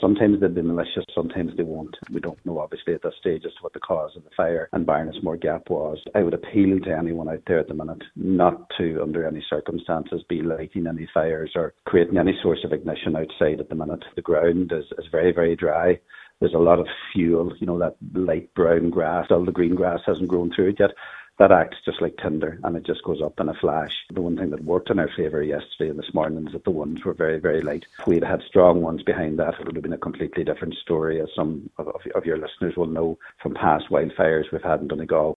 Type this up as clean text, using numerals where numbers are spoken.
Sometimes they'll be malicious, sometimes they won't. We don't know obviously at this stage as to what the cause of the fire in Barnesmore Gap was. I would appeal to anyone out there at the minute not to, under any circumstances, be lighting any fires or creating any source of ignition outside at the minute. The ground is very, very dry. There's a lot of fuel, that light brown grass. All the green grass hasn't grown through it yet. That acts just like tinder, and it just goes up in a flash. The one thing that worked in our favour yesterday and this morning is that the winds were very, very light. If we'd had strong ones behind that, it would have been a completely different story, as some of your listeners will know from past wildfires we've had in Donegal,